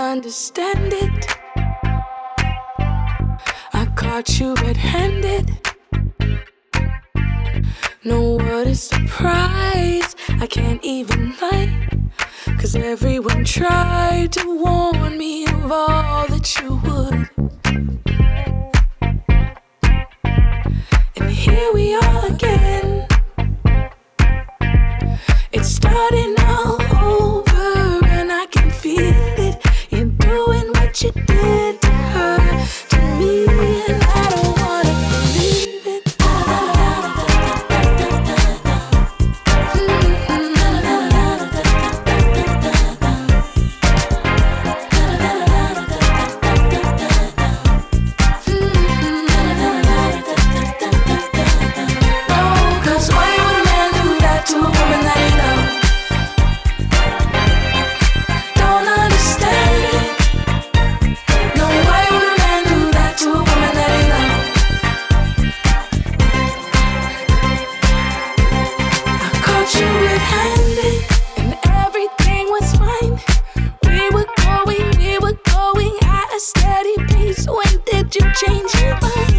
understand it. I caught you red-handed. No, what a surprise. I can't even lie, 'cause everyone tried to warn me of all that you would. And here we are again. It's starting all over and I can feel it. You're doing what you did to her, to me, and I don't wanna believe it. And everything was fine. We were going at a steady pace. When did you change your mind?